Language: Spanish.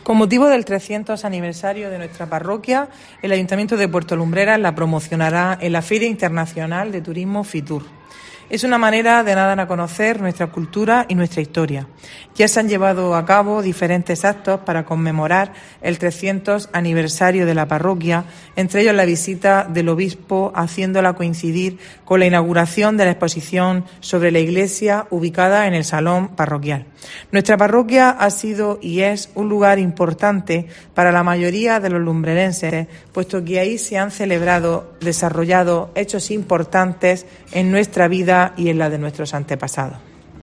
Con motivo del 300 aniversario de nuestra parroquia, el Ayuntamiento de Puerto Lumbreras la promocionará en la Feria Internacional de Turismo Fitur. Es una manera de dar a conocer nuestra cultura y nuestra historia. Ya se han llevado a cabo diferentes actos para conmemorar el 300 aniversario de la parroquia, entre ellos la visita del obispo, haciéndola coincidir con la inauguración de la exposición sobre la iglesia ubicada en el salón parroquial. Nuestra parroquia ha sido y es un lugar importante para la mayoría de los lumbrerenses, puesto que ahí se han desarrollado hechos importantes en nuestra vida y en la de nuestros antepasados.